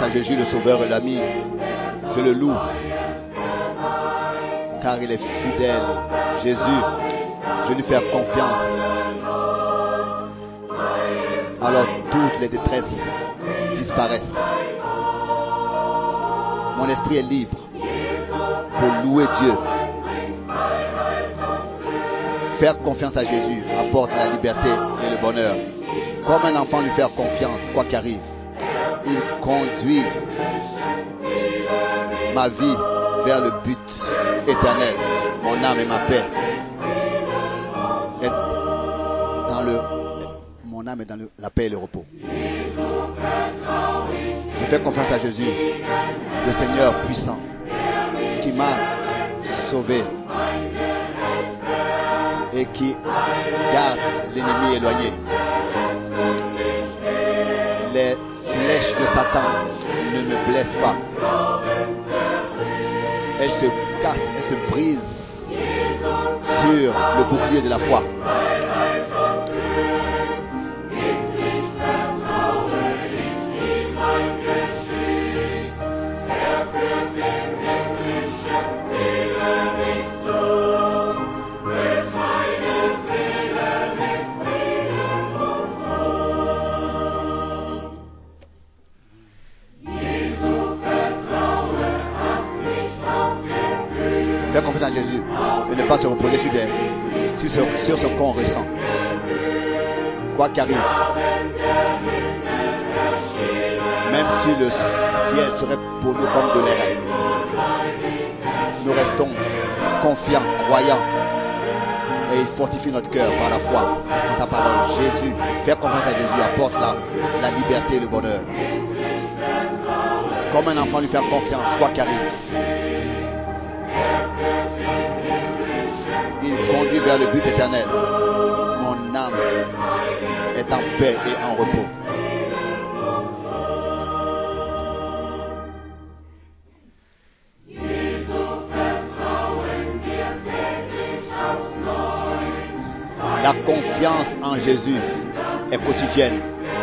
à Jésus, le Sauveur et l'ami. Je le loue, car il est fidèle. Jésus, je lui fais confiance. Alors toutes les détresses disparaissent. Mon esprit est libre pour louer Dieu. Faire confiance à Jésus apporte la liberté et le bonheur. Comme un enfant lui faire confiance, quoi qu'arrive. Il conduit ma vie vers le but éternel. Mon âme et ma paix. Mon âme est dans la paix et le repos. Je fais confiance à Jésus, le Seigneur puissant, qui m'a sauvé et qui garde l'ennemi éloigné. Les flèches de Satan ne me blessent pas. Elles se cassent, elles se brisent sur le bouclier de la foi. Faire confiance à Jésus et ne pas se reposer sur ce qu'on ressent. Quoi qu'arrive, même si le ciel serait pour nous comme de l'air, nous restons confiants, croyants, et il fortifie notre cœur par la foi en sa parole. Jésus, faire confiance à Jésus apporte la liberté et le bonheur. Comme un enfant lui faire confiance, quoi qu'arrive. Il conduit vers le but éternel. Mon âme est en paix et en repos. La confiance en Jésus est quotidienne.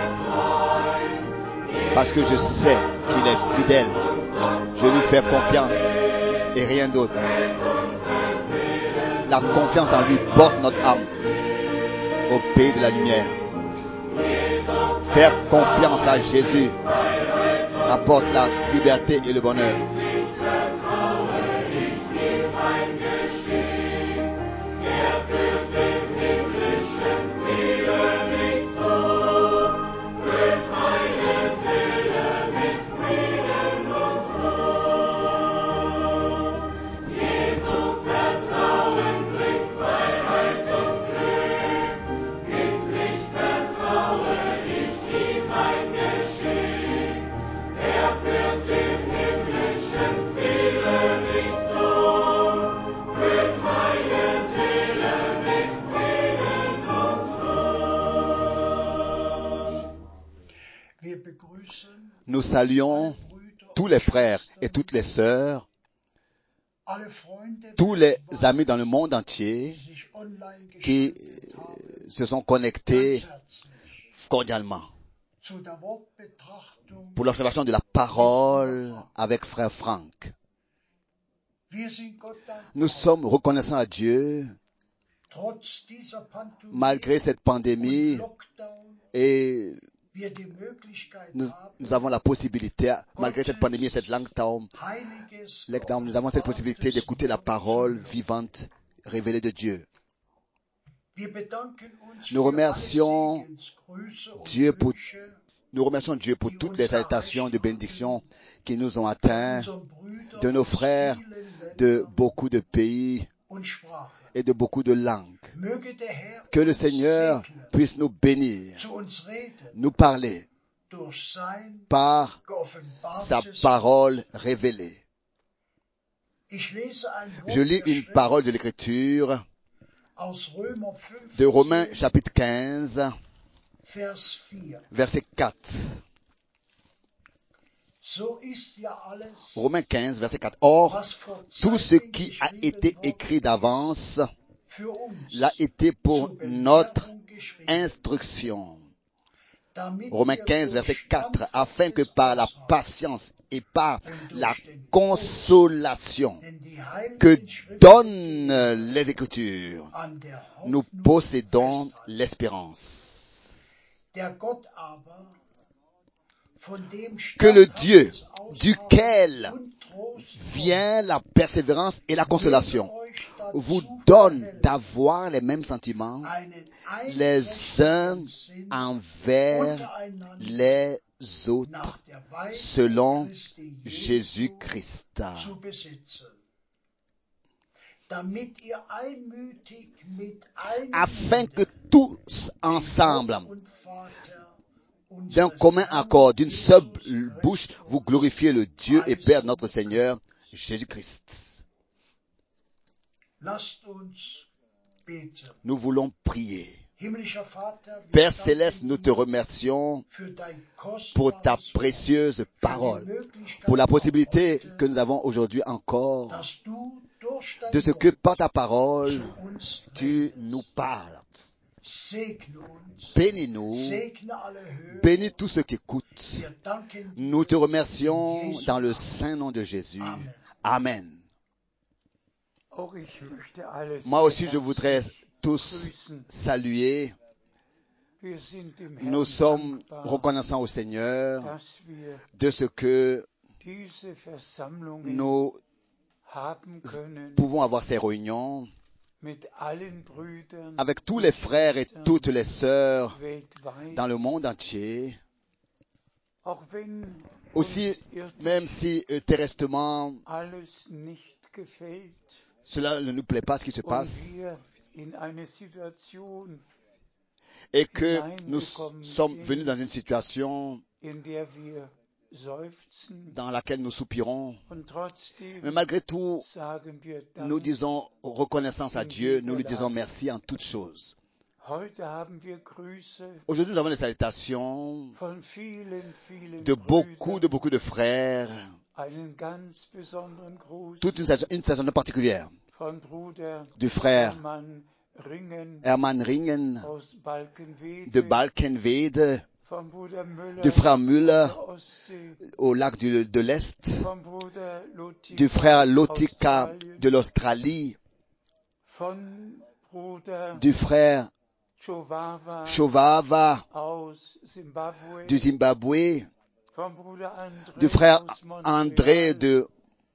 Parce que je sais qu'il est fidèle. Je lui fais confiance et rien d'autre. La confiance en lui porte notre âme au pays de la lumière. Faire confiance à Jésus apporte la liberté et le bonheur. Nous saluons tous les frères et toutes les sœurs, tous les amis dans le monde entier qui se sont connectés cordialement pour l'observation de la parole avec frère Franck. Nous sommes reconnaissants à Dieu malgré cette pandémie et nous avons la possibilité, malgré cette pandémie et cette lockdown, nous avons cette possibilité d'écouter la parole vivante, révélée de Dieu. Nous remercions Dieu pour toutes les salutations de bénédiction qui nous ont atteints de nos frères de beaucoup de pays et de beaucoup de langues. Que le Seigneur puisse nous bénir, nous parler par sa parole révélée. Je lis une parole de l'Écriture de Romains chapitre 15, verset 4. Romains 15, verset 4. Or, tout ce qui a été écrit d'avance l'a été pour notre instruction, Romains 15, verset 4, afin que par la patience et par la consolation que donnent les Écritures, nous possédons l'espérance. Que le Dieu duquel vient la persévérance et la consolation vous donne d'avoir les mêmes sentiments les uns envers les autres selon Jésus-Christ, afin que tous ensemble, d'un commun accord, d'une seule bouche, vous glorifiez le Dieu et Père de notre Seigneur Jésus-Christ. Nous voulons prier. Père Céleste, nous te remercions pour ta précieuse parole, pour la possibilité que nous avons aujourd'hui encore de ce que par ta parole, tu nous parles. Bénis-nous, bénis tous ceux qui écoutent. Nous te remercions dans le saint nom de Jésus. Amen. Moi aussi, je voudrais tous saluer. Nous sommes reconnaissants au Seigneur de ce que nous pouvons avoir ces réunions avec tous les frères et toutes les sœurs dans le monde entier. Aussi, même si terresтрement, cela ne nous plaît pas ce qui se passe et que nous sommes venus dans une situation dans laquelle nous soupirons. Mais malgré tout, nous disons reconnaissance à Dieu, nous lui disons merci en toutes choses. Aujourd'hui, nous avons des salutations de beaucoup de frères, toute une salutation particulière du frère Hermann Ringen de Balkenwede, du frère Müller au lac de l'Est, du frère Lotika de l'Australie, du frère Chovava du Zimbabwe, du frère André de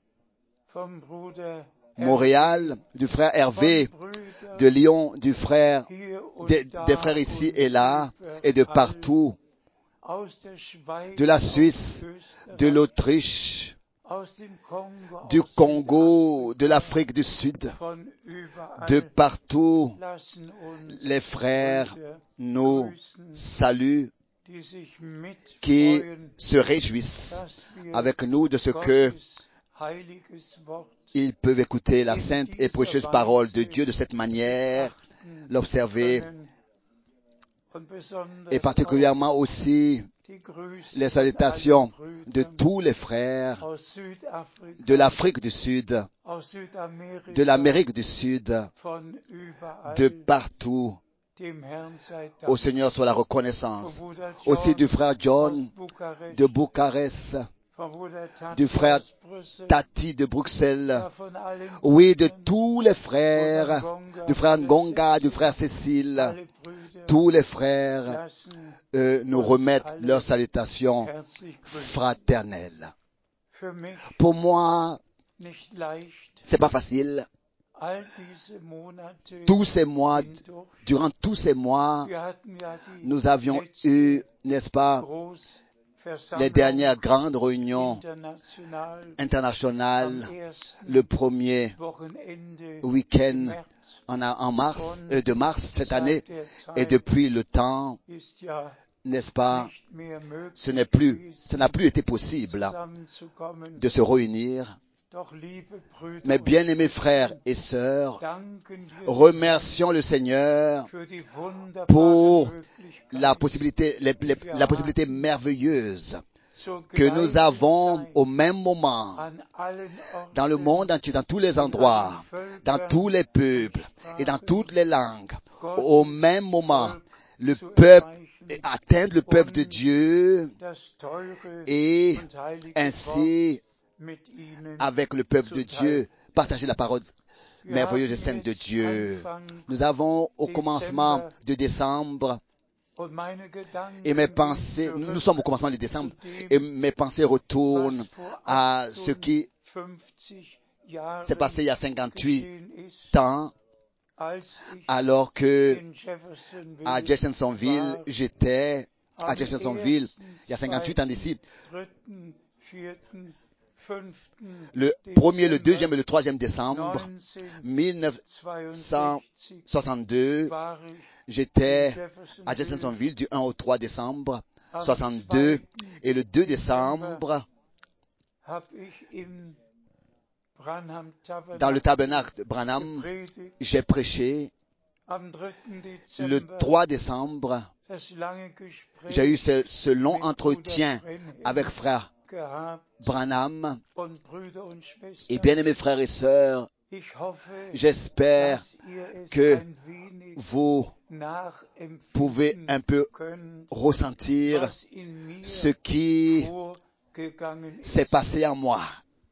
Montréal, du frère Hervé de Lyon, du frère, des frères ici et là, et de partout, de la Suisse, de l'Autriche, du Congo, de l'Afrique du Sud, de partout, les frères nous saluent, qui se réjouissent avec nous de ce que ils peuvent écouter la sainte et précieuse parole de Dieu de cette manière, l'observer, et particulièrement aussi les salutations de tous les frères de l'Afrique du Sud, de l'Amérique du Sud, de partout. Au Seigneur soit la reconnaissance. Aussi du frère John de Bucarest, du frère Tati de Bruxelles, oui, de tous les frères, du frère Ngonga, du frère Cécile, tous les frères nous remettent leurs salutations fraternelles. Pour moi, c'est pas facile. Tous ces mois, durant tous ces mois, nous avions eu, n'est-ce pas, les dernières grandes réunions internationales, le premier week-end de mars cette année, et depuis le temps, n'est-ce pas, ça n'a plus été possible de se réunir. Mes bien-aimés frères et sœurs, remercions le Seigneur pour la possibilité merveilleuse que nous avons au même moment dans le monde entier, dans tous les endroits, dans tous les peuples et dans toutes les langues. Au même moment, le peuple atteindre le peuple de Dieu et ainsi, avec le peuple de Dieu, partager la parole merveilleuse et sainte de Dieu. Nous avons au commencement de décembre et mes pensées, nous sommes au commencement de décembre et mes pensées retournent à ce qui s'est passé il y a 58 ans alors que à Jeffersonville, j'étais à Jeffersonville il y a 58 ans d'ici. Le 1er, le 2e et le 3e décembre 1962, j'étais à Jeffersonville du 1 au 3 décembre 62 et le 2 décembre dans le tabernacle de Branham, j'ai prêché. Le 3 décembre, j'ai eu ce long entretien avec frère Branham et bien-aimés frères et sœurs, j'espère que vous pouvez un peu ressentir ce qui s'est passé en moi.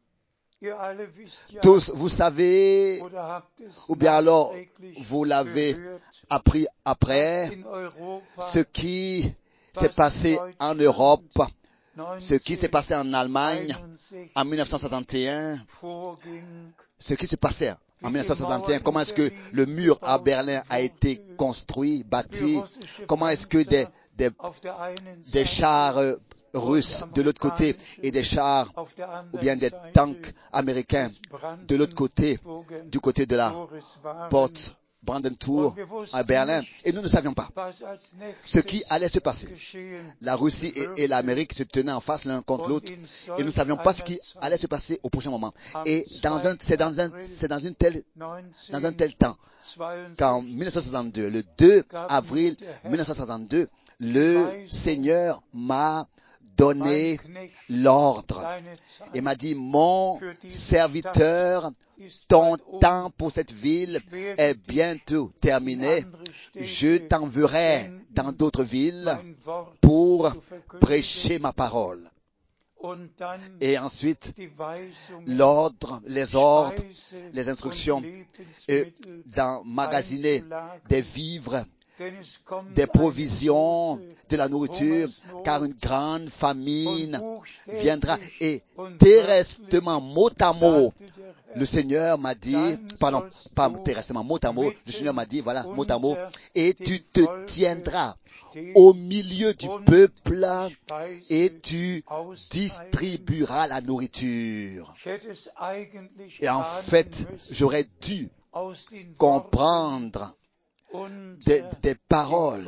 Tous, vous savez, ou bien alors vous l'avez appris après, ce qui s'est passé en Europe, ce qui s'est passé en Allemagne en 1971, ce qui s'est passé en 1971, comment est-ce que le mur à Berlin a été construit, bâti, comment est-ce que des chars russes de l'autre côté et des chars ou bien des tanks américains de l'autre côté, du côté de la porte Brandenburg à Berlin, et nous ne savions pas ce qui allait se passer. La Russie et l'Amérique se tenaient en face l'un contre l'autre, et nous ne savions pas ce qui allait se passer au prochain moment. Et c'est dans un tel temps qu'en 1962, le 2 avril 1962, le Seigneur m'a donné l'ordre et m'a dit, mon serviteur, ton temps pour cette ville est bientôt terminé. Je t'enverrai dans d'autres villes pour prêcher ma parole. Et ensuite, les ordres, les instructions, d'emmagasiner des vivres, des provisions, de la nourriture, car une grande famine viendra. Et terresтрement, mot à mot, le Seigneur m'a dit, pardon, pas terresтрement, mot à mot, le Seigneur m'a dit, voilà, mot à mot, et tu te tiendras au milieu du peuple et tu distribueras la nourriture. Et en fait, j'aurais dû comprendre des paroles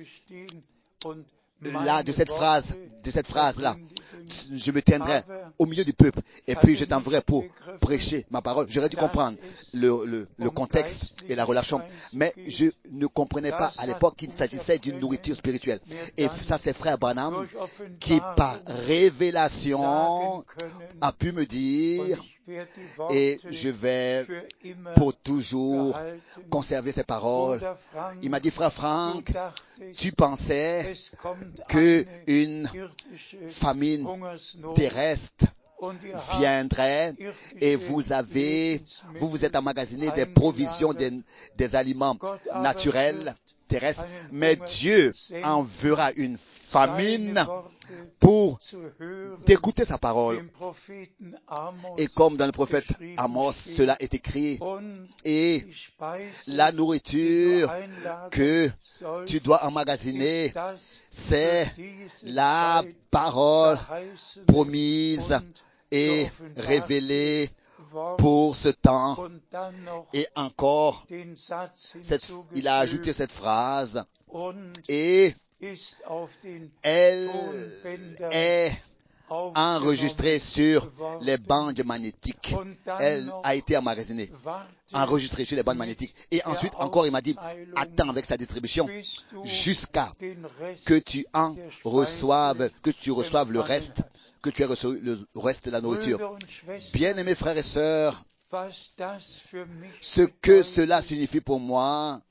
là, de cette phrase-là. Je me tiendrai au milieu du peuple et puis je t'enverrai pour prêcher ma parole. J'aurais dû comprendre le contexte et la relation, mais je ne comprenais pas à l'époque qu'il s'agissait d'une nourriture spirituelle. Et ça, c'est frère Branham qui, par révélation, a pu me dire, et je vais pour toujours conserver ces paroles. Il m'a dit, frère Frank, tu pensais qu'une famine terrestre viendrait et vous êtes emmagasiné des provisions, des aliments naturels terrestres, mais Dieu enverra une famine pour d'écouter sa parole. Et comme dans le prophète Amos, cela est écrit, et la nourriture que tu dois emmagasiner, c'est la parole promise et révélée pour ce temps. Et encore, il a ajouté cette phrase, et elle est enregistrée sur les bandes magnétiques. Elle a été emmagasinée, enregistrée sur les bandes magnétiques. Et ensuite, encore, il m'a dit, attends avec sa distribution jusqu'à que tu reçoives le reste, que tu aies reçu le reste de la nourriture. Bien-aimés frères et sœurs, ce que cela signifie pour moi,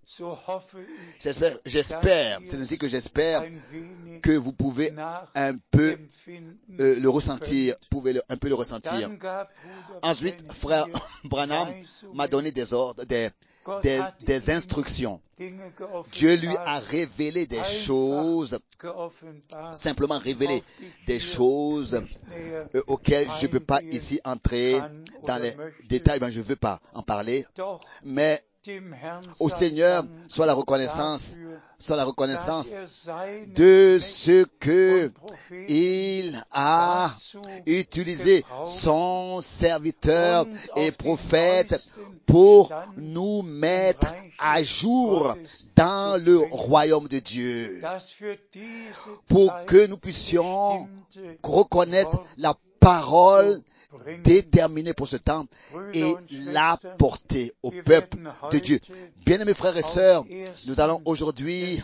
J'espère, c'est ainsi que j'espère que vous pouvez un peu le ressentir, un peu le ressentir. Ensuite, frère Branham m'a donné des ordres, des instructions. Dieu lui a révélé des choses, simplement révélé des choses auxquelles je ne peux pas ici entrer dans les détails, je ne veux pas en parler, mais au Seigneur soit la reconnaissance de ce que il a utilisé son serviteur et prophète pour nous mettre à jour dans le royaume de Dieu, pour que nous puissions reconnaître la parole déterminée pour ce temps et l'apporter au peuple de Dieu. Bien-aimés frères et sœurs, nous allons aujourd'hui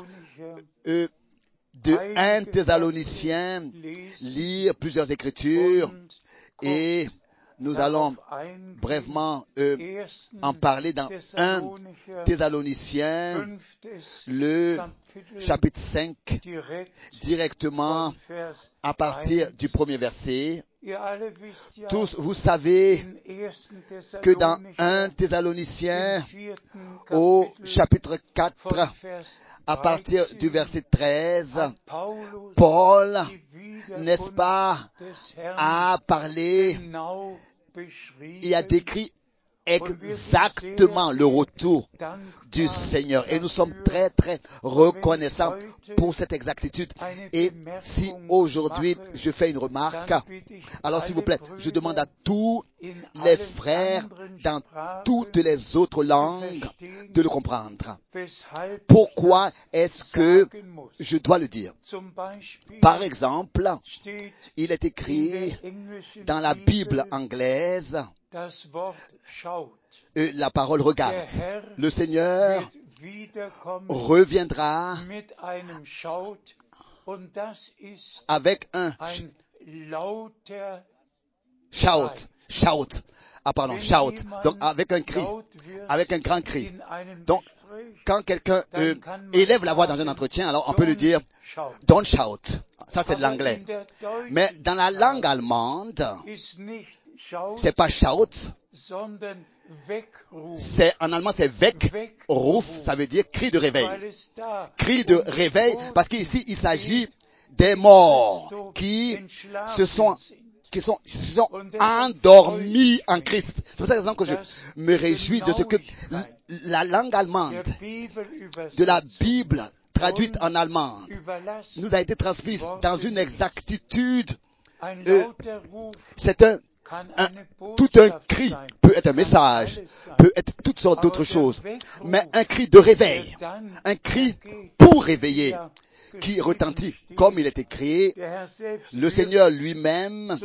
de 1 Thessaloniciens lire plusieurs écritures et nous allons brièvement en parler dans 1 Thessaloniciens, le chapitre 5, directement à partir du premier verset. Tous, vous savez que dans 1 Thessaloniciens, au chapitre 4, à partir du verset 13, Paul, n'est-ce pas, a parlé et a décrit exactement le retour du Seigneur. Et nous sommes très, très reconnaissants pour cette exactitude. Et si aujourd'hui je fais une remarque, alors s'il vous plaît, je demande à tous les frères dans toutes les autres langues de le comprendre. Pourquoi est-ce que je dois le dire? Par exemple, il est écrit dans la Bible anglaise, la parole regarde. Le Seigneur reviendra avec un shout. Donc avec un cri, avec un grand cri. Donc quand quelqu'un élève la voix dans un entretien, alors on peut lui dire don't shout. Ça c'est de l'anglais. Mais dans la langue allemande, c'est pas shout, en allemand c'est Weckruf, ça veut dire cri de réveil. Cri de réveil, parce qu'ici il s'agit des morts qui se sont endormis en Christ. C'est pour cette raison que je me réjouis de ce que la langue allemande de la Bible traduite en allemand nous a été transmise dans une exactitude. C'est tout un cri peut être un message, peut être toutes sortes d'autres choses, mais un cri de réveil, un cri pour réveiller, qui retentit, comme il est écrit, le Seigneur lui-même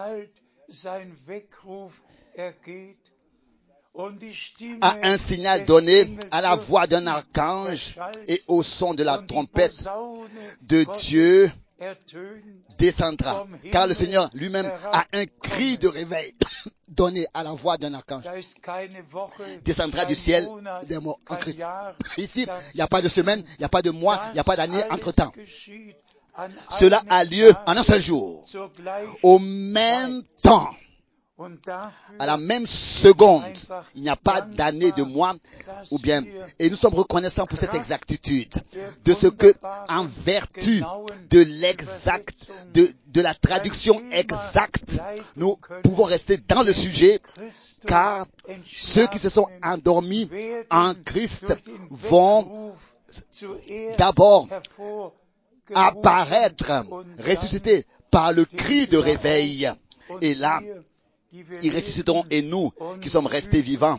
a un signal donné à la voix d'un archange et au son de la trompette de Dieu descendra, car le Seigneur lui-même a un cri de réveil donné à la voix d'un archange, descendra du ciel des morts en Christ. Ici, il n'y a pas de semaine, il n'y a pas de mois, il n'y a pas d'année entre-temps. Cela a lieu en un seul jour, au même temps, à la même seconde. Il n'y a pas d'année, de mois, ou bien, et nous sommes reconnaissants pour cette exactitude, de ce que, en vertu de l'exact, de la traduction exacte, nous pouvons rester dans le sujet, car ceux qui se sont endormis en Christ vont d'abord apparaître, ressusciter par le cri de réveil. Et là, ils ressusciteront et nous, qui sommes restés vivants,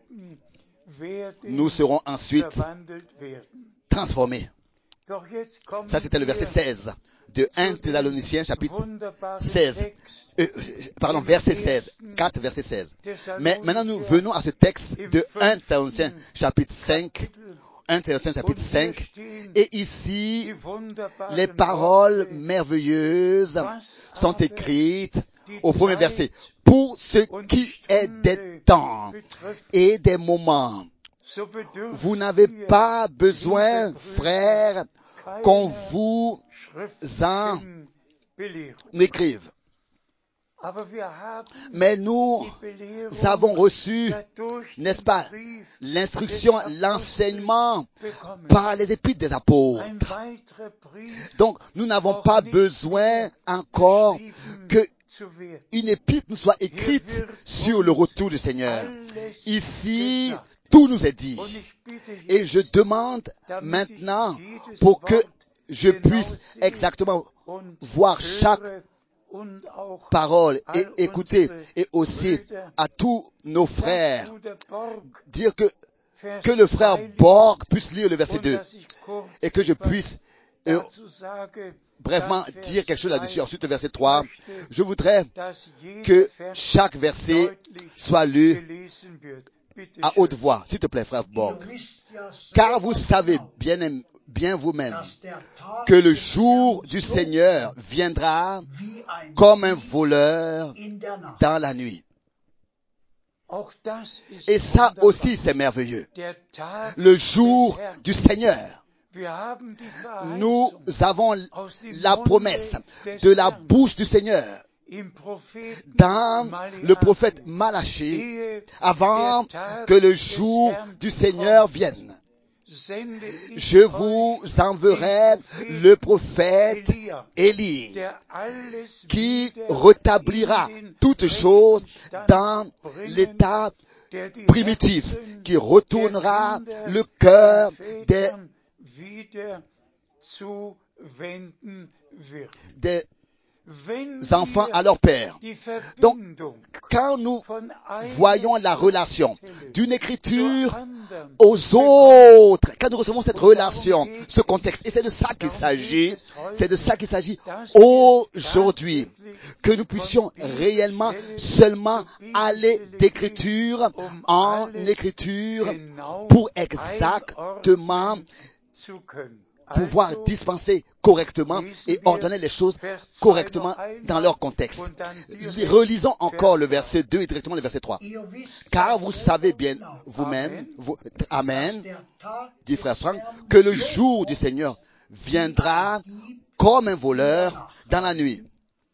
nous serons ensuite transformés. Ça, c'était le verset 16 de 1 Thessaloniciens, chapitre 16. Verset 16. 4, verset 16. Mais maintenant, nous venons à ce texte de 1 Thessaloniciens, chapitre 5. 1 Thessaloniciens, chapitre 5. Et ici, les paroles merveilleuses sont écrites au premier verset. Pour ce qui est des temps et des moments, vous n'avez pas besoin, frères, qu'on vous en écrive. Mais nous avons reçu, n'est-ce pas, l'instruction, l'enseignement par les épîtres des apôtres. Donc, nous n'avons pas besoin encore qu'une épître nous soit écrite sur le retour du Seigneur. Ici, tout nous est dit. Et je demande maintenant pour que je puisse exactement voir chaque parole et écouter, et aussi à tous nos frères dire que le frère Borg puisse lire le verset 2 et que je puisse brièvement dire quelque chose là-dessus. Ensuite, le verset 3, je voudrais que chaque verset soit lu à haute voix. S'il te plaît, frère Borg. Car vous savez bien vous-même que le jour du Seigneur viendra comme un voleur dans la nuit. Et ça aussi, c'est merveilleux. Le jour du Seigneur. Nous avons la promesse de la bouche du Seigneur dans le prophète Malachie avant que le jour du Seigneur vienne. Je vous enverrai le prophète Élie qui rétablira toutes choses dans l'état primitif, qui retournera le cœur des enfants à leur père. Donc, quand nous voyons la relation d'une écriture aux autres, quand nous recevons cette relation, ce contexte, et c'est de ça qu'il s'agit, aujourd'hui, que nous puissions réellement seulement aller d'écriture en écriture pour exactement pouvoir dispenser correctement et ordonner les choses correctement dans leur contexte. Relisons encore le verset 2 et directement le verset 3. Car vous savez bien vous-même, Amen, dit frère Franck, que le jour du Seigneur viendra comme un voleur dans la nuit.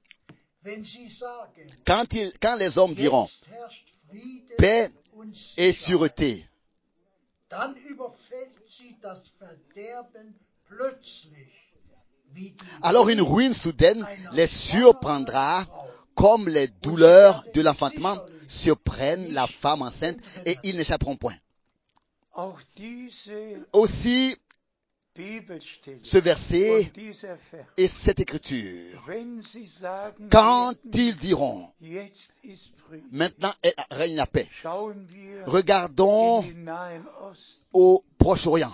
Quand les hommes diront paix et sûreté, alors une ruine soudaine les surprendra comme les douleurs de l'enfantement surprennent la femme enceinte et ils n'échapperont point. Aussi, ce verset et cette écriture, quand ils diront maintenant règne la paix, regardons au Proche-Orient.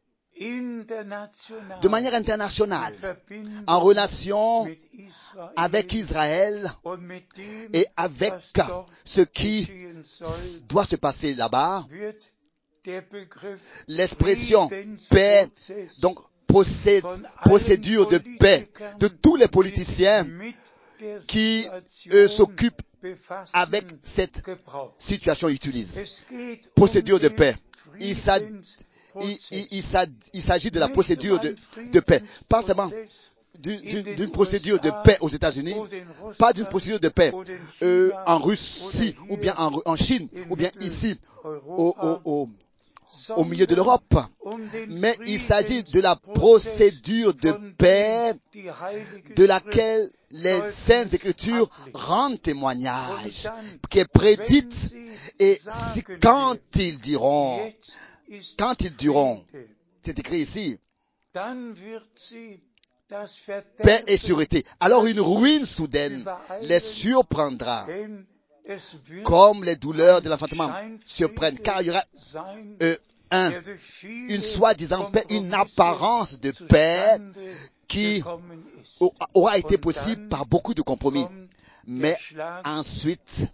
De manière internationale, en relation avec Israël et avec ce qui doit se passer là-bas, l'expression paix, donc procédure de paix de tous les politiciens qui s'occupent avec cette situation utilisent. Procédure de paix. Il s'agit de la procédure de paix. Pas seulement d'une procédure de paix aux États-Unis, pas d'une procédure de paix en Russie, ou bien en Chine, ou bien ici, au milieu de l'Europe. Mais il s'agit de la procédure de paix de laquelle les Saintes Écritures rendent témoignage, qui est prédite, et quand ils diront, c'est écrit ici, paix et sûreté. Alors une ruine soudaine les surprendra, comme les douleurs de l'enfantement surprennent, car il y aura une soi-disant paix, une apparence de paix qui aura été possible par beaucoup de compromis. Mais ensuite,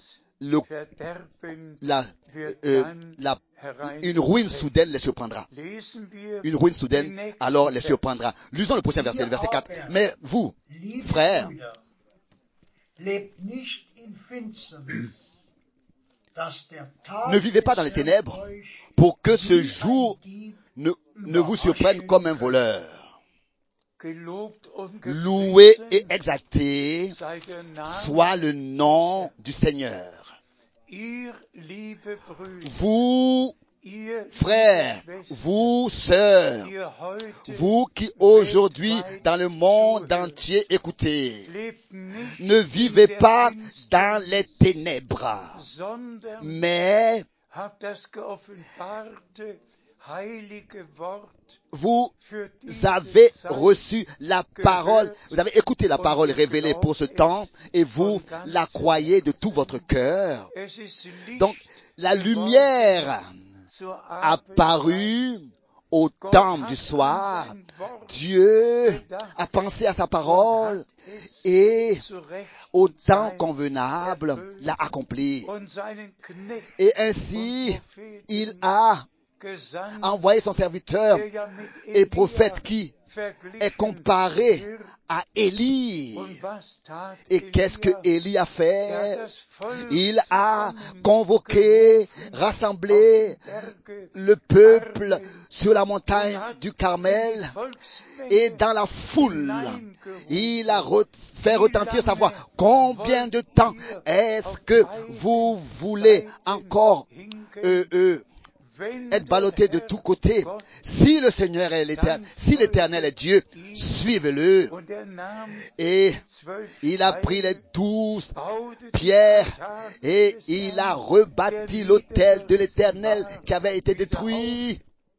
une ruine soudaine les surprendra. Une ruine soudaine, alors les surprendra. Lisons le prochain verset, le verset 4. Mais vous, frères, Ne vivez pas dans les ténèbres pour que ce jour ne vous surprenne comme un voleur. Loué et exalté soit le nom du Seigneur. Vous, frères, vous, sœurs, vous qui aujourd'hui dans le monde entier écoutez, ne vivez pas dans les ténèbres, mais vous avez reçu la parole, vous avez écouté la parole révélée pour ce temps et vous la croyez de tout votre cœur. Donc, la lumière apparue au temps du soir. Dieu a pensé à sa parole et au temps convenable l'a accompli. Et ainsi, il a envoyé son serviteur et prophète qui est comparé à Élie. Et qu'est-ce que Élie a fait? Il a convoqué, rassemblé le peuple sur la montagne du Carmel et dans la foule, il a fait retentir sa voix. Combien de temps est-ce que vous voulez encore être ballotté de tous côtés? Si le Seigneur est l'Éternel, si l'Éternel est Dieu, suivez-le. Et il a pris les 12 pierres et il a rebâti l'autel de l'Éternel qui avait été détruit.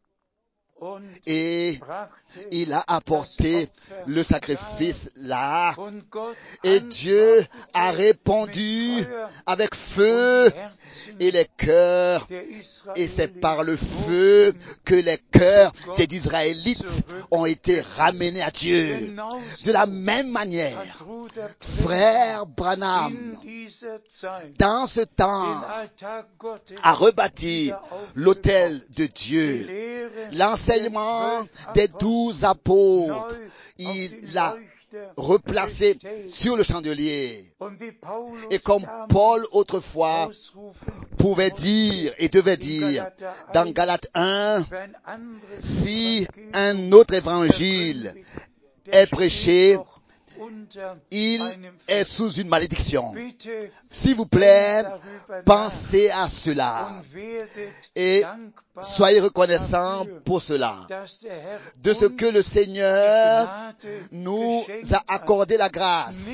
Et il a apporté le sacrifice là. Et Dieu a répondu avec feu et les cœurs. Et c'est par le feu que les cœurs des Israélites ont été ramenés à Dieu. De la même manière, frère Branham, dans ce temps, a rebâti l'autel de Dieu. L'enseignement des 12 apôtres, il l'a replacé sur le chandelier. Et comme Paul autrefois pouvait dire et devait dire dans Galates 1, si un autre évangile est prêché, il est sous une malédiction. S'il vous plaît, pensez à cela et soyez reconnaissants pour cela, de ce que le Seigneur nous a accordé la grâce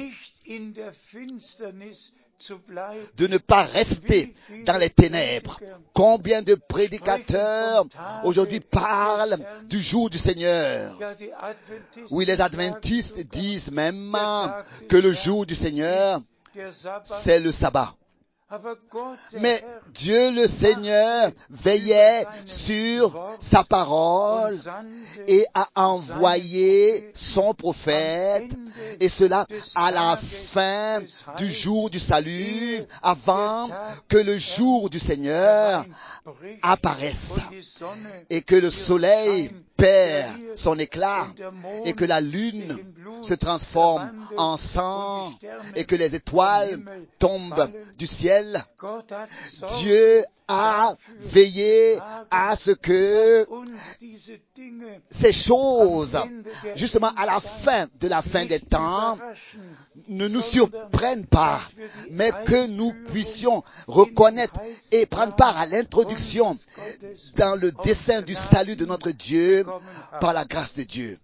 de ne pas rester dans les ténèbres. Combien de prédicateurs aujourd'hui parlent du jour du Seigneur? Oui, les adventistes disent même que le jour du Seigneur, c'est le sabbat. Mais Dieu le Seigneur veillait sur sa parole et a envoyé son prophète, et cela à la fin du jour du salut, avant que le jour du Seigneur apparaisse et que le soleil perd son éclat et que la lune se transforme en sang et que les étoiles tombent du ciel. Dieu a veillé à ce que ces choses, justement à la fin de la fin des temps, ne nous surprennent pas, mais que nous puissions reconnaître et prendre part à l'introduction dans le dessein du salut de notre Dieu par la grâce de Dieu.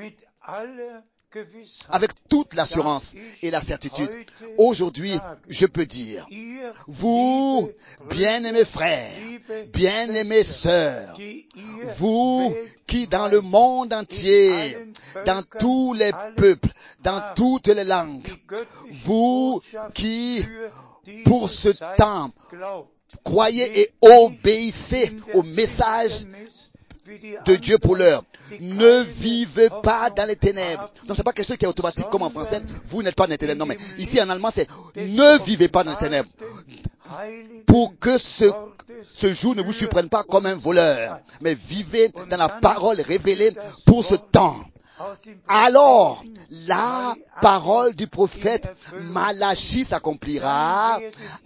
Avec toute l'assurance et la certitude, aujourd'hui, je peux dire, vous, bien-aimés frères, bien-aimées sœurs, vous qui dans le monde entier, dans tous les peuples, dans toutes les langues, vous qui, pour ce temps, croyez et obéissez au message de Dieu pour l'heure. Ne vivez pas dans les ténèbres. Donc c'est pas quelque chose qui est automatique comme en français. Vous n'êtes pas dans les ténèbres. Non, mais ici en allemand c'est ne vivez pas dans les ténèbres. Pour que ce jour ne vous surprenne pas comme un voleur. Mais vivez dans la parole révélée pour ce temps. alors la parole du prophète Malachie s'accomplira.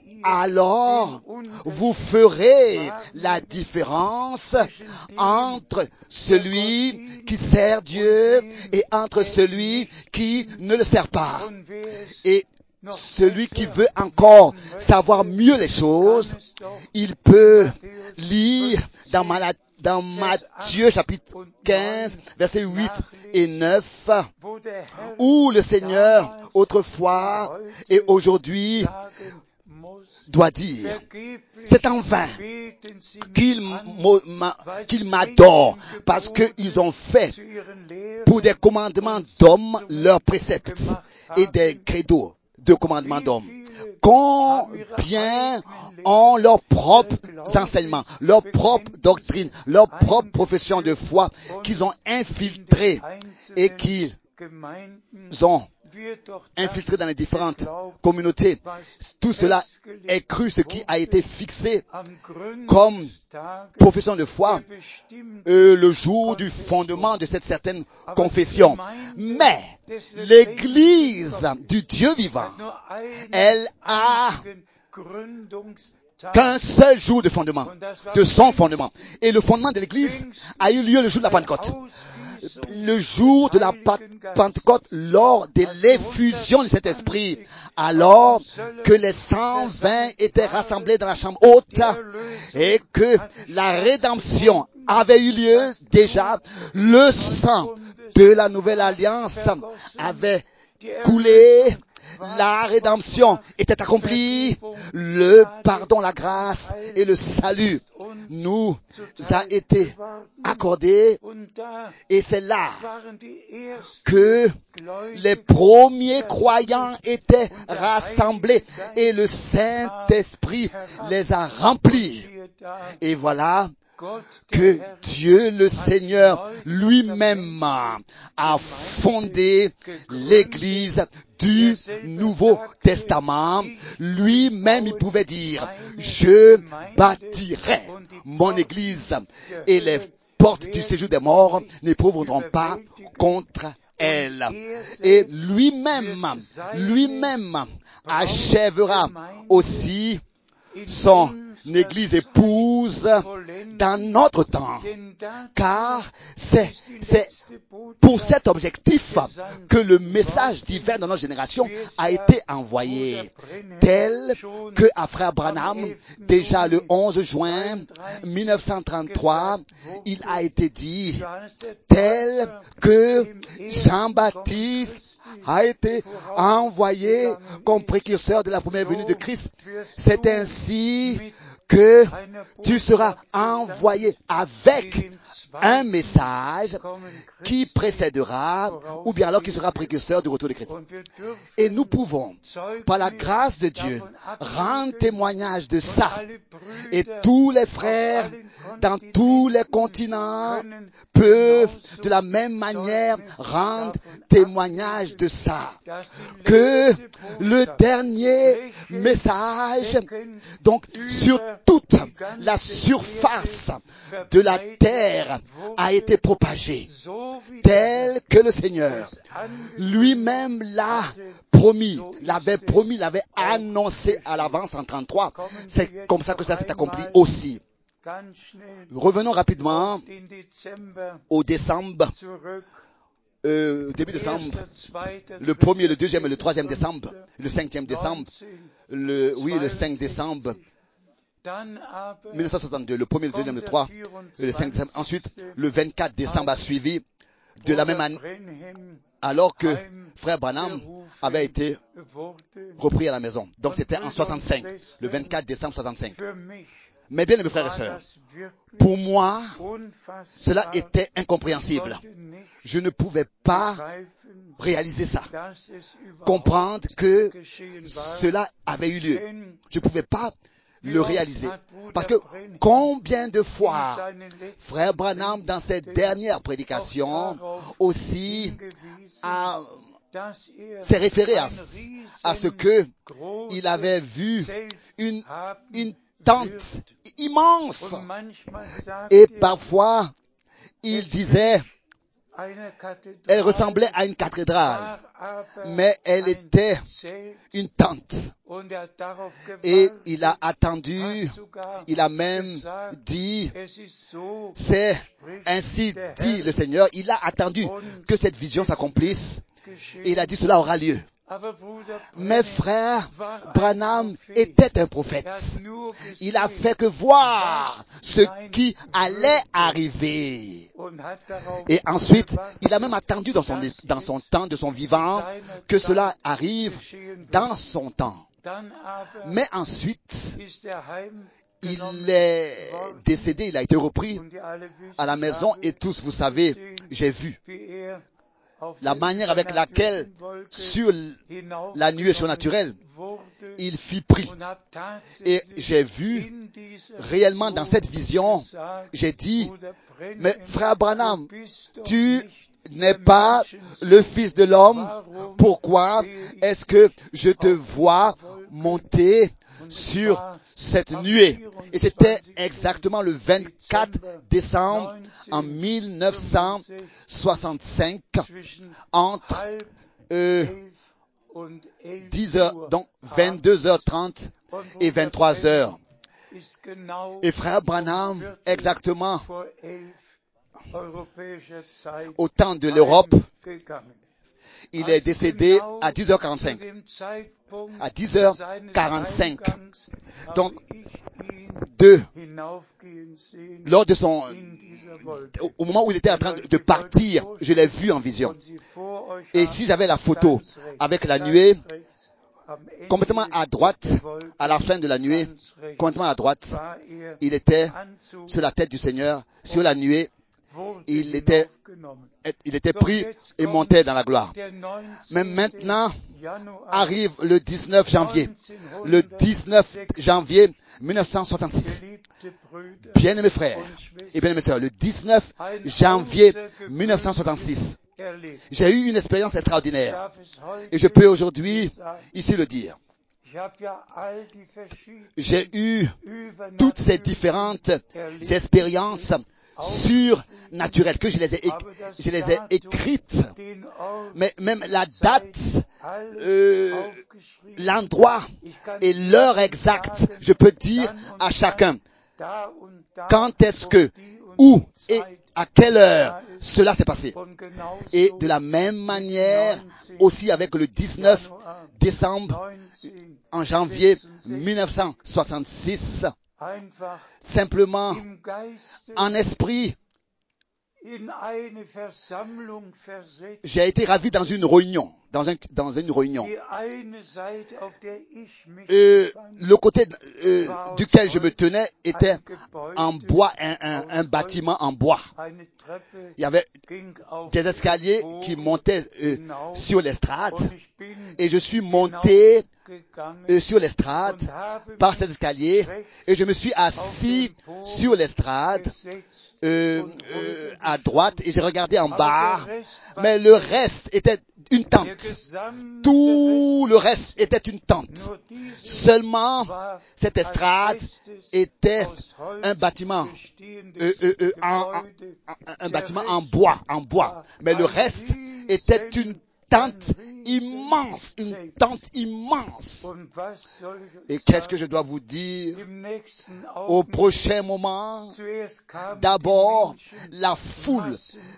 Alors vous ferez la différence entre celui qui sert Dieu et entre celui qui ne le sert pas. Et celui qui veut encore savoir mieux les choses, il peut lire dans Matthieu chapitre 15, versets 8 et 9, où le Seigneur, autrefois et aujourd'hui, doit dire, c'est en vain qu'ils m'adorent, parce qu'ils ont fait pour des commandements d'hommes leurs préceptes et des credos de commandements d'hommes. Combien ont leurs propres enseignements, leurs propres doctrines, leurs propres professions de foi qu'ils ont infiltrées et qu'ils ont infiltré dans les différentes communautés. Tout cela est cru, ce qui a été fixé comme profession de foi le jour du fondement de cette certaine confession. Mais l'Église du Dieu vivant, elle a qu'un seul jour de fondement, de son fondement. Et le fondement de l'Église a eu lieu le jour de la Pentecôte. Le jour de la Pentecôte, lors de l'effusion de cet esprit, alors que les 120 étaient rassemblés dans la chambre haute et que la rédemption avait eu lieu déjà, le sang de la nouvelle alliance avait coulé, la rédemption était accomplie, le pardon, la grâce et le salut nous a été accordé, et c'est là que les premiers croyants étaient rassemblés et le Saint-Esprit les a remplis. Et voilà que Dieu le Seigneur lui-même a fondé l'Église du Nouveau Testament. Lui-même, il pouvait dire, je bâtirai mon Église et les portes du séjour des morts n'éprouveront pas contre elle. Et lui-même achèvera aussi son Église épouse dans notre temps, car c'est pour cet objectif que le message divin dans notre génération a été envoyé, tel que à Frère Branham, déjà le 11 juin 1933, il a été dit, tel que Jean-Baptiste a été envoyé comme précurseur de la première venue de Christ. C'est ainsi que tu seras envoyé avec un message qui précédera, ou bien alors qui sera précurseur du retour de Christ. Et nous pouvons, par la grâce de Dieu, rendre témoignage de ça. Et tous les frères dans tous les continents peuvent de la même manière rendre témoignage de ça. Que le dernier message, donc sur toute la surface de la terre, a été propagé, tel que le Seigneur lui-même l'a promis, l'avait annoncé à l'avance en 33. C'est comme ça que ça s'est accompli aussi. Revenons rapidement au décembre, début décembre, le 1er, le 2e et le 3e décembre, le 5e décembre, le 5 décembre 1962, le 1er, le 2e, le 3 et le 5 décembre. Ensuite, le 24 décembre a suivi, de la même année, alors que Frère Branham avait été repris à la maison. Donc c'était en 65, le 24 décembre 65. Mais bien, mes frères et sœurs, pour moi, cela était incompréhensible. Je ne pouvais pas réaliser ça, comprendre que cela avait eu lieu. Je ne pouvais pas le réaliser. Parce que combien de fois Frère Branham, dans ses dernières prédications, aussi s'est référé à ce que il avait vu une tente immense. Et parfois, il disait, Elle ressemblait à une cathédrale, mais elle était une tente. Et il a attendu, il a même dit, c'est ainsi dit le Seigneur, il a attendu que cette vision s'accomplisse. Et il a dit, cela aura lieu. Mais frère Branham était un prophète. Il a fait que voir ce qui allait arriver. Et ensuite, il a même attendu dans son temps de son vivant que cela arrive dans son temps. Mais ensuite, il est décédé, il a été repris à la maison et tous, vous savez, j'ai vu la manière avec laquelle, sur la nuée surnaturelle, il fut pris. Et j'ai vu, réellement dans cette vision, j'ai dit, mais frère Branham, tu n'es pas le Fils de l'homme, pourquoi est-ce que je te vois monter sur cette nuée? Et c'était exactement le 24 décembre en 1965, entre 10 heures, donc 22h30 et 23h. Et frère Branham, exactement au temps de l'Europe, il est décédé à 10h45. À 10h45. Donc, lors de au moment où il était en train de partir, je l'ai vu en vision. Et si j'avais la photo avec la nuée, complètement à droite, à la fin de la nuée, complètement à droite, il était sur la tête du Seigneur, sur la nuée, il était pris et montait dans la gloire. Mais maintenant arrive le 19 janvier. Le 19 janvier 1966. Bien-aimés frères et bien-aimés sœurs, le 19 janvier 1966, j'ai eu une expérience extraordinaire. Et je peux aujourd'hui ici le dire. J'ai eu toutes ces différentes expériences surnaturelles que je les ai écrites, mais même la date, l'endroit et l'heure exacte, je peux dire à chacun quand est-ce que, où et à quelle heure cela s'est passé. Et de la même manière, aussi avec le 19 décembre, en janvier 1966, simplement en esprit, j'ai été ravi dans une réunion, dans une réunion. Le côté duquel je me tenais était en bois, un bâtiment en bois. Il y avait des escaliers qui montaient sur l'estrade et je suis monté sur l'estrade par ces escaliers et je me suis assis sur l'estrade à droite et j'ai regardé en bas, mais le reste était une tente. Tout le reste était une tente. Seulement, cette estrade était un bâtiment, un bâtiment en bois. Mais le reste était une tente immense, une tente immense. Et qu'est-ce que je dois vous dire? Au prochain moment, d'abord, la foule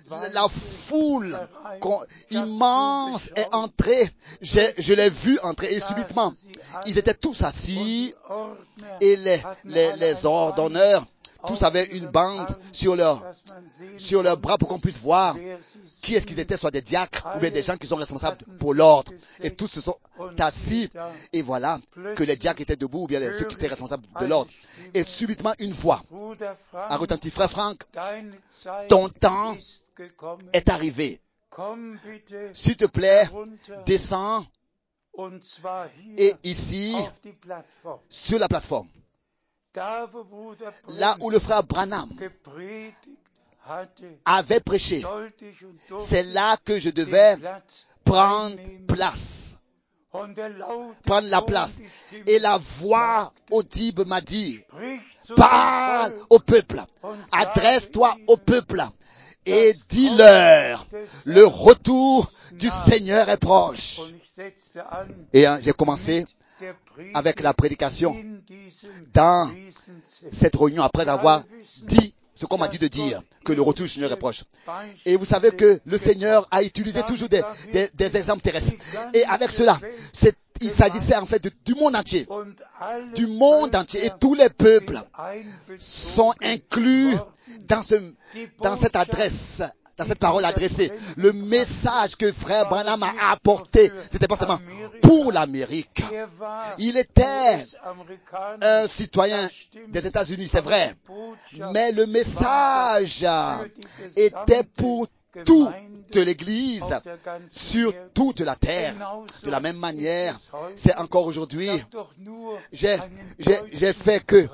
immense est entrée. Je l'ai vu entrer et subitement, ils étaient tous assis et les ordonneurs, tous avaient une bande sur leurs bras pour qu'on puisse voir qui est-ce qu'ils étaient, soit des diacres ou bien des gens qui sont responsables pour l'ordre. Et tous se sont assis et voilà que les diacres étaient debout ou bien ceux qui étaient responsables de l'ordre. Et subitement une voix a retenti: frère Franck, ton temps est arrivé. S'il te plaît, descends et ici sur la plateforme. Là où le frère Branham avait prêché, c'est là que je devais prendre la place. Et la voix audible m'a dit: parle au peuple, adresse-toi au peuple et dis-leur, le retour du Seigneur est proche. Et j'ai commencé avec la prédication dans cette réunion après avoir dit ce qu'on m'a dit de dire, que le retour du Seigneur est proche. Et vous savez que le Seigneur a utilisé toujours des exemples terrestres. Et avec cela, il s'agissait en fait du monde entier. Du monde entier. Et tous les peuples sont inclus dans cette adresse, dans cette parole adressée. Le message que frère Branham a apporté, c'était pas seulement pour l'Amérique. Il était un citoyen des États-Unis, c'est vrai. Mais le message était pour toute l'Église sur toute la terre. De la même manière, c'est encore aujourd'hui. J'ai fait que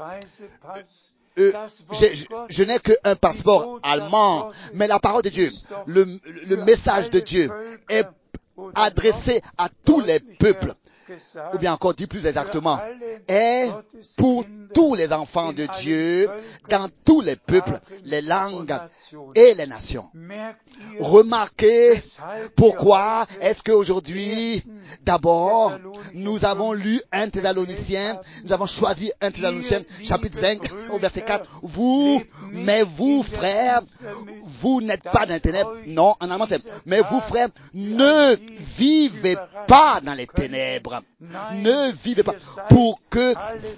je n'ai qu'un passeport allemand, mais la parole de Dieu, le message de Dieu est adressé à tous les peuples, ou bien encore dit plus exactement, est pour tous les enfants de Dieu, dans tous les peuples, les langues et les nations. Remarquez pourquoi est-ce qu'aujourd'hui, d'abord, nous avons lu 1 Thessaloniciens, nous avons choisi 1 Thessaloniciens, chapitre 5, au verset 4. Mais vous, frères, vous n'êtes pas dans les ténèbres. Non, en allemand c'est, mais vous, frères, ne vivez pas dans les ténèbres. Ne vivez pas pour que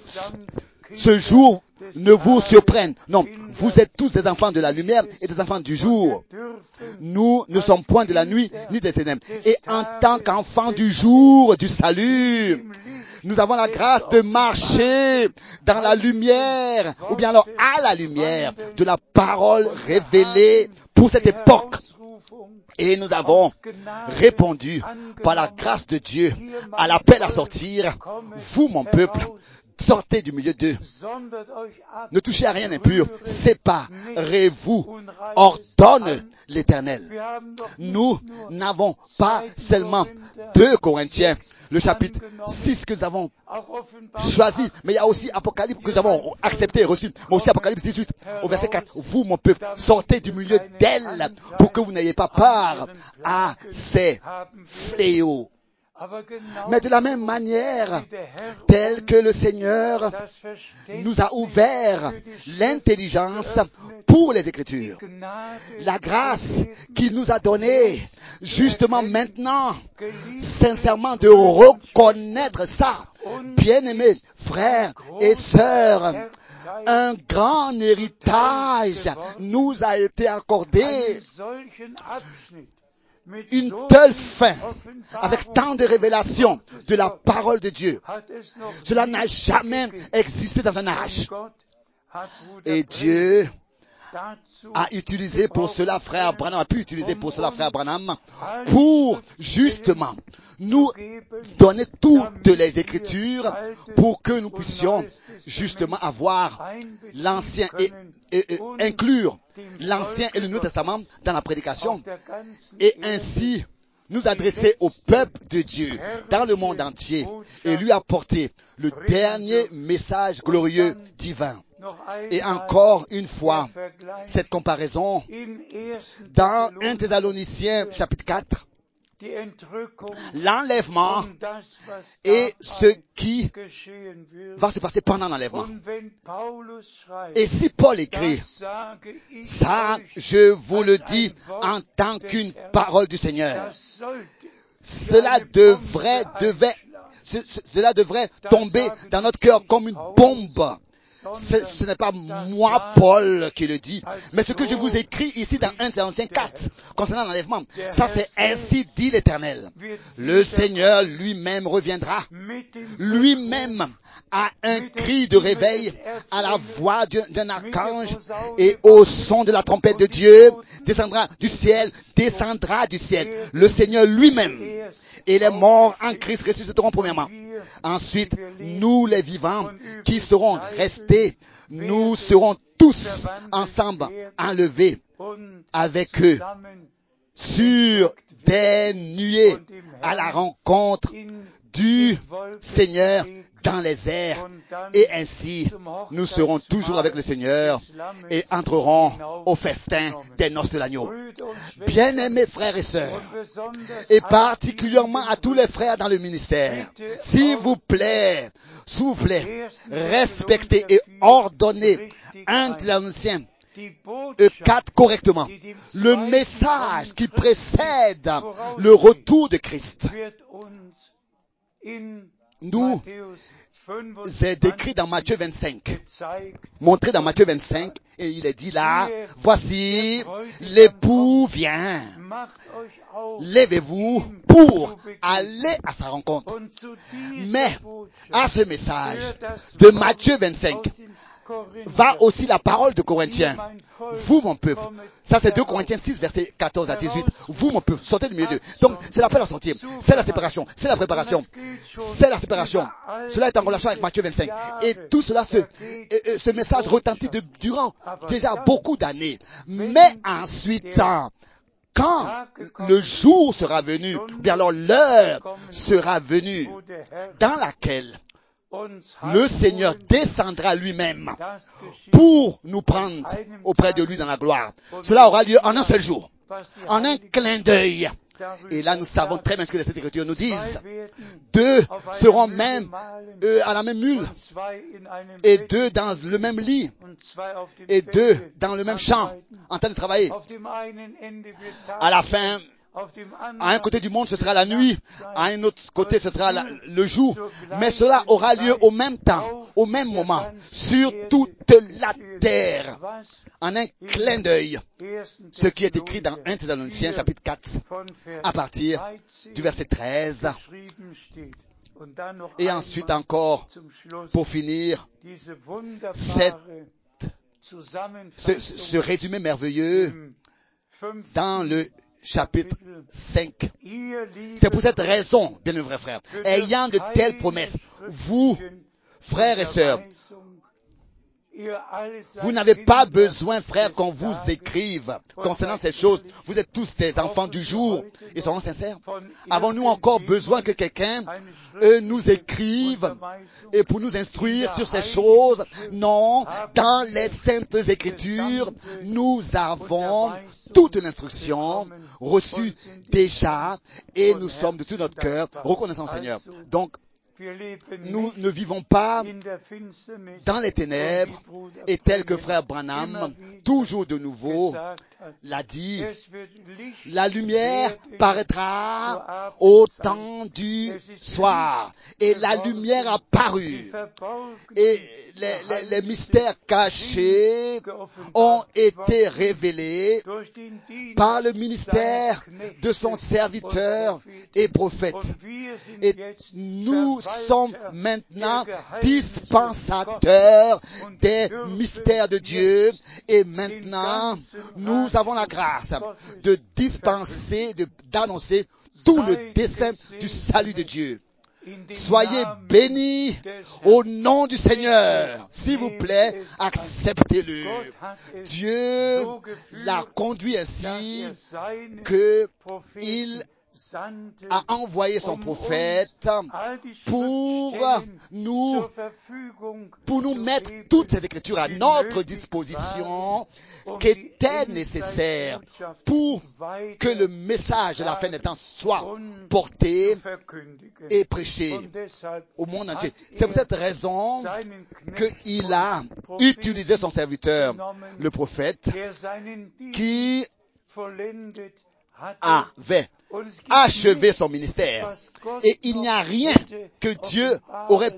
ce jour ne vous surprenne. Non, vous êtes tous des enfants de la lumière et des enfants du jour. Nous ne sommes point de la nuit ni des ténèbres. Et en tant qu'enfants du jour du salut, nous avons la grâce de marcher dans la lumière, ou bien alors à la lumière de la parole révélée pour cette époque. Et nous avons répondu par la grâce de Dieu à l'appel à sortir. Vous, mon peuple, sortez du milieu d'eux. Ne touchez à rien d'impur. Séparez-vous. Ordonne l'Éternel. Nous n'avons pas seulement 2 Corinthiens, le chapitre 6 que nous avons choisi, mais il y a aussi Apocalypse que nous avons accepté et reçu, mais aussi Apocalypse 18 au verset 4. Vous, mon peuple, sortez du milieu d'elle pour que vous n'ayez pas part à ces fléaux. Mais de la même manière, tel que le Seigneur nous a ouvert l'intelligence pour les Écritures, la grâce qu'il nous a donnée, justement maintenant, sincèrement de reconnaître ça, bien-aimés frères et sœurs, un grand héritage nous a été accordé. Une telle fin, avec tant de révélations de la parole de Dieu. Cela n'a jamais existé dans un âge. Et Dieu a utilisé pour cela frère Branham, a pu utiliser pour cela frère Branham, pour justement nous donner toutes les Écritures pour que nous puissions justement avoir l'Ancien et inclure l'Ancien et le Nouveau Testament dans la prédication et ainsi nous adresser au peuple de Dieu dans le monde entier et lui apporter le dernier message glorieux divin. Et encore une fois, cette comparaison dans 1 Thessaloniciens chapitre 4, l'enlèvement et ce qui va se passer pendant l'enlèvement. Et si Paul écrit, ça je vous le dis en tant qu'une parole du Seigneur, cela devrait tomber dans notre cœur comme une bombe. Ce n'est pas moi, Paul, qui le dit, mais ce que je vous écris ici dans 1 Thessaloniciens 4, concernant l'enlèvement, ça c'est ainsi dit l'Éternel. Le Seigneur lui-même reviendra, lui-même à un cri de réveil, à la voix d'un archange et au son de la trompette de Dieu, descendra du ciel. Le Seigneur lui-même. Et les morts en Christ ressusciteront premièrement. Ensuite, nous les vivants qui serons restés, nous serons tous ensemble enlevés avec eux sur des nuées à la rencontre du Seigneur dans les airs. Et ainsi, nous serons toujours avec le Seigneur et entrerons au festin des noces de l'agneau. Bien-aimés frères et sœurs, et particulièrement à tous les frères dans le ministère, s'il vous plaît, respectez et ordonnez 1 Thessaloniciens 4 correctement. Le message qui précède le retour de Christ nous est décrit dans Matthieu 25, montré dans Matthieu 25, et il est dit là, voici, l'époux vient, levez-vous pour aller à sa rencontre. Mais à ce message de Matthieu 25, va aussi la parole de Corinthiens. Vous, mon peuple. Ça, c'est 2 Corinthiens 6, versets 14 à 18. Vous, mon peuple, sortez du milieu d'eux. Donc, c'est l'appel à sortir. C'est la séparation. C'est la préparation. C'est la séparation. Cela est en relation avec Matthieu 25. Et tout cela, ce message retentit durant déjà beaucoup d'années. Mais ensuite, quand le jour sera venu, bien alors l'heure sera venue dans laquelle le Seigneur descendra lui-même pour nous prendre auprès de lui dans la gloire. Cela aura lieu en un seul jour, en un clin d'œil. Et là, nous savons très bien ce que les Écritures nous disent. 2 seront même à la même mule, et 2 dans le même lit, et 2 dans le même champ, en train de travailler. À la fin, à un côté du monde, ce sera la nuit. À un autre côté, ce sera le jour. Mais cela aura lieu au même temps, au même moment, sur toute la terre, en un clin d'œil. Ce qui est écrit dans 1 Thessaloniciens, chapitre 4, à partir du verset 13. Et ensuite encore, pour finir, ce résumé merveilleux dans le chapitre 5. C'est pour cette raison, bien vrai frère, ayant de telles promesses, vous, frères et sœurs, vous n'avez pas besoin, frère, qu'on vous écrive concernant ces choses. Vous êtes tous des enfants du jour. Et soyons sincères. Avons-nous encore besoin que quelqu'un nous écrive et pour nous instruire sur ces choses? Non. Dans les Saintes Écritures, nous avons toute l'instruction reçue déjà et nous sommes de tout notre cœur reconnaissants au Seigneur. Donc, nous ne vivons pas dans les ténèbres et tel que frère Branham, toujours de nouveau, l'a dit, la lumière paraîtra au temps du soir. Et la lumière a paru. Et les mystères cachés ont été révélés par le ministère de son serviteur et prophète. Et nous sommes maintenant dispensateurs des mystères de Dieu et maintenant nous avons la grâce de dispenser, d'annoncer tout le dessein du salut de Dieu. Soyez bénis au nom du Seigneur. S'il vous plaît, acceptez-le. Dieu l'a conduit ainsi qu'il a envoyé son prophète pour nous mettre toutes ces écritures à notre disposition qui étaient nécessaires pour que le message de la fin des temps soit porté et prêché au monde entier. C'est pour cette raison qu'il a utilisé son serviteur, le prophète, qui avait achevé son ministère. Et il n'y a rien que Dieu aurait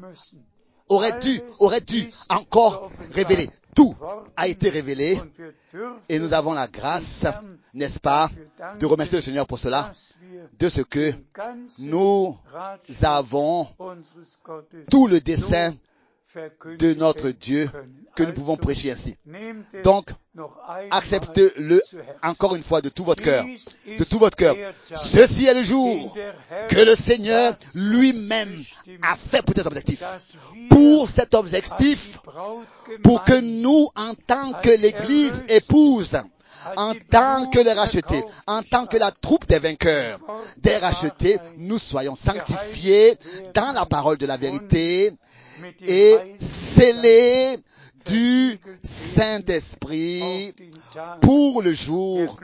dû encore révéler. Tout a été révélé et nous avons la grâce, n'est-ce pas, de remercier le Seigneur pour cela, de ce que nous avons tout le dessein de notre Dieu que nous pouvons prêcher ainsi. Donc, acceptez-le encore une fois de tout votre cœur. De tout votre cœur. Ceci est le jour que le Seigneur lui-même a fait pour tes objectifs. Pour cet objectif, pour que nous, en tant que l'Église épouse, en tant que les rachetés, en tant que la troupe des vainqueurs, des rachetés, nous soyons sanctifiés dans la parole de la vérité et scellés du Saint-Esprit pour le jour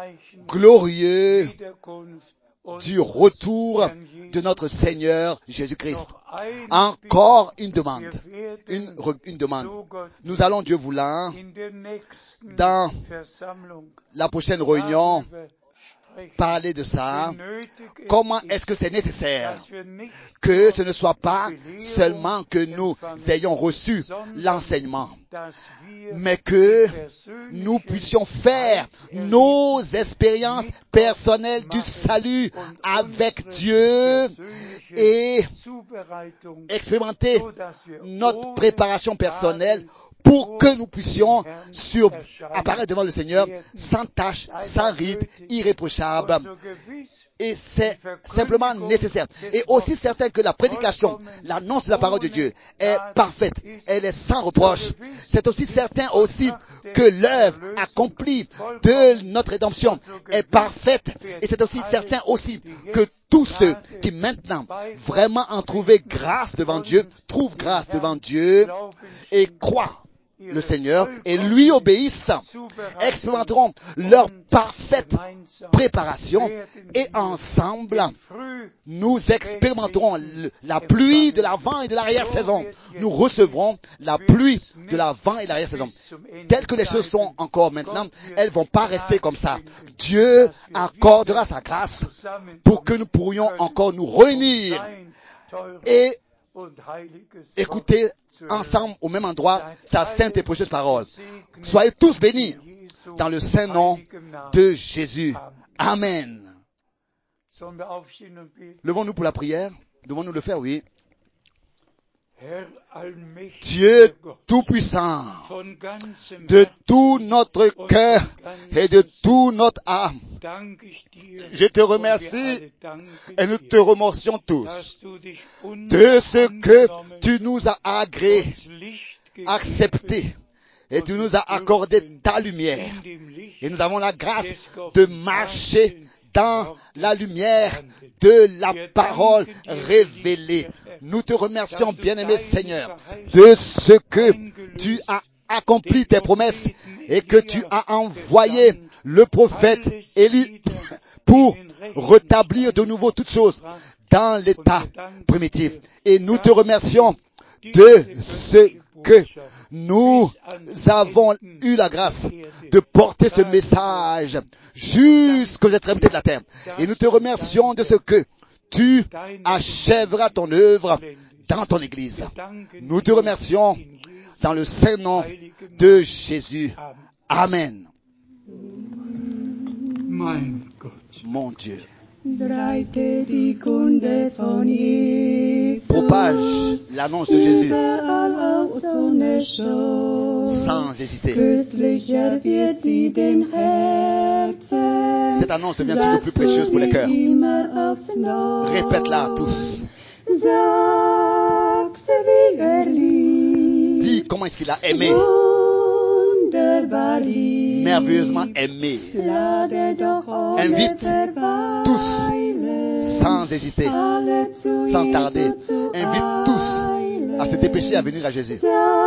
glorieux du retour de notre Seigneur Jésus-Christ. Encore une demande. Une demande. Nous allons, Dieu voulant, dans la prochaine réunion, parler de ça. Comment est-ce que c'est nécessaire que ce ne soit pas seulement que nous ayons reçu l'enseignement, mais que nous puissions faire nos expériences personnelles du salut avec Dieu et expérimenter notre préparation personnelle pour que nous puissions apparaître devant le Seigneur sans tache, sans ride, irréprochable. Et c'est simplement nécessaire. Et aussi certain que la prédication, l'annonce de la parole de Dieu est parfaite. Elle est sans reproche. C'est aussi certain aussi que l'œuvre accomplie de notre rédemption est parfaite. Et c'est aussi certain aussi que tous ceux qui maintenant vraiment ont trouvé grâce devant Dieu, trouvent grâce devant Dieu et croient le Seigneur et lui obéissent, expérimenteront leur parfaite préparation et ensemble, nous expérimenterons la pluie de l'avant et de l'arrière-saison. Nous recevrons la pluie de l'avant et de l'arrière-saison. Telles que les choses sont encore maintenant, elles ne vont pas rester comme ça. Dieu accordera sa grâce pour que nous pourrions encore nous réunir et écouter ensemble au même endroit sa sainte et précieuse parole. Soyez tous bénis dans le saint nom de Jésus. Amen. Levons-nous pour la prière. Devons-nous le faire, oui. Dieu Tout-Puissant, de tout notre cœur et de toute notre âme, je te remercie et nous te remercions tous de ce que tu nous as agréé, accepté et tu nous as accordé ta lumière. Et nous avons la grâce de marcher dans la lumière de la parole révélée. Nous te remercions, bien-aimé Seigneur, de ce que tu as accompli tes promesses et que tu as envoyé le prophète Élie pour rétablir de nouveau toutes choses dans l'état primitif. Et nous te remercions de ce que nous avons eu la grâce de porter ce message jusqu'aux extrémités de la terre. Et nous te remercions de ce que tu achèveras ton œuvre dans ton Église. Nous te remercions dans le saint nom de Jésus. Amen. Mon Dieu. Propage l'annonce de Jésus sans hésiter. Cette annonce devient toujours plus précieuse pour les cœurs. Répète-la à tous. Dis comment est-ce qu'il a aimé. Merveilleusement aimé. Invite tous, sans hésiter, sans tarder, invite tous à se dépêcher à venir à Jésus.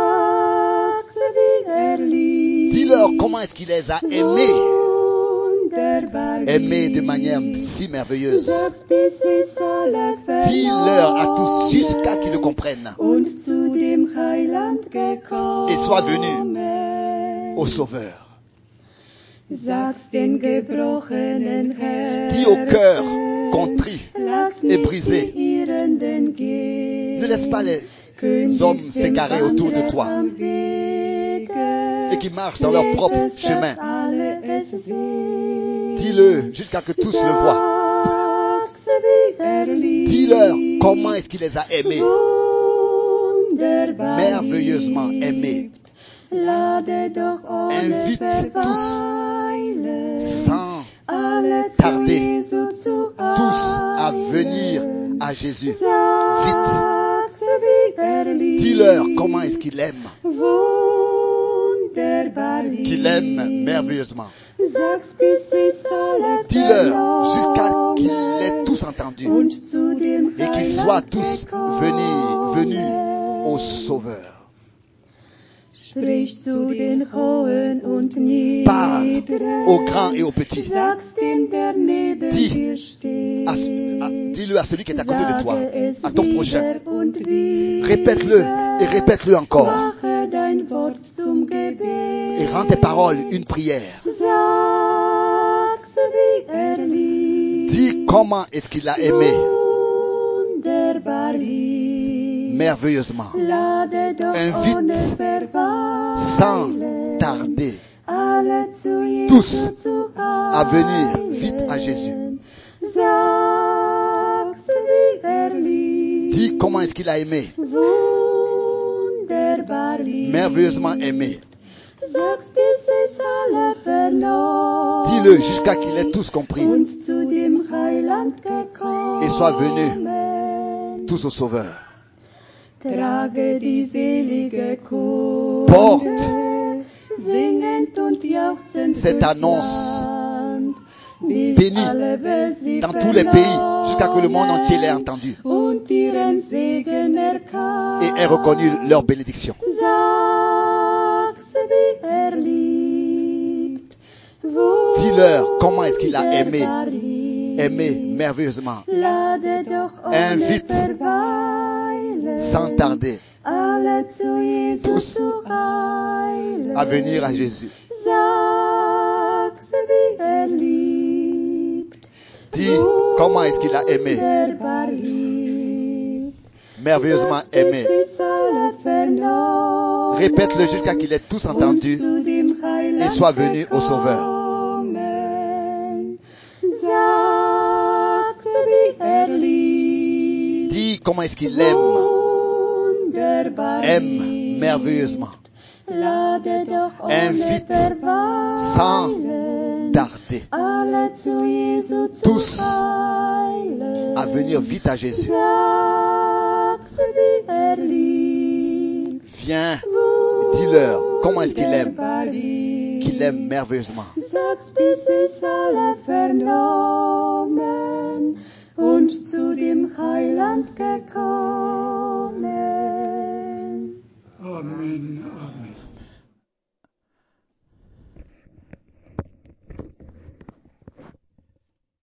Dis-leur comment est-ce qu'il les a aimés. Aimés de manière si merveilleuse. Dis-leur à tous jusqu'à qu'ils le comprennent. Et sois venu au Sauveur. Dis au cœur contrit et brisé, ne laisse pas les hommes s'égarer autour de toi et qui marchent dans leur propre chemin. Dis-le jusqu'à que tous le voient. Dis-leur comment est-ce qu'il les a aimés, merveilleusement aimés. Invite tous, sans tarder, tous à venir à Jésus. Vite. Dis-leur comment est-ce qu'il aime. qu'il aime merveilleusement. Sag's, bis sie's alle Dis-leur jusqu'à qu'ils l'aient tous entendu und zu dem et qu'ils soient Heiland tous gekommen. venus au Sauveur. Sprich zu den Hohen und Parle Niederen. aux grands et aux petits. Sag's dem, der neben Dis dir steht. Dis-le à celui qui est à côté de toi, Sage es à ton prochain. wieder und wieder. Répète-le et répète-le encore. Mache dein Wort zum Gebet. Et rends tes paroles une prière. Sag's, wie liebt. Dis comment est-ce qu'il a aimé Wunderbar lieb. merveilleusement. Lade doch Invite ohne Verweilen sans tarder alle zu Jesus tous zu à venir eilen. vite à Jésus. Sag's, wie liebt. Dis comment est-ce qu'il a aimé, Wunderbar lieb. merveilleusement aimé. Sag's, bis es alle verloren. Dis-le jusqu'à qu'il ait tous compris Und zu dem Heiland gekommen. et soit venu tous au Sauveur. Trage die selige Kunde, Porte singend und jauchzend cette durchs annonce Land, bis bénie alle Welt sie dans tous les pays jusqu'à que le monde vernommen entier l'ait entendu und ihren Segen erkannt. et ait reconnu leur bénédiction. Sag's, wie liebt. Dis-leur comment est-ce qu'il a aimé, Wunderbar lieb. aimé merveilleusement, Lade doch ohne Invite Verweilen sans tarder alle zu Jesus tous zu eilen. à venir à Jésus. Sag's, wie liebt. Dis comment est-ce qu'il a aimé, Wunderbar liebt. merveilleusement aimé. Sag's, bis alle vernommen Répète-le jusqu'à qu'il ait tous und entendu zu dem Heiland et soit venu au Sauveur. gekommen. Sag's, wie liebt. Dis comment est-ce qu'il aime, Wunderbar aime lieb. merveilleusement, Lade doch ohne Invite sans Verweilen tarder alle zu Jesu zu tous eilen. à venir vite à Jésus. Sag's, wie liebt. Viens, dis-leur comment est-ce qu'il aime, Wunderbar lieb. qu'il aime merveilleusement. Sag's, bis es alle vernommen und zu dem Heiland gekommen. Amen.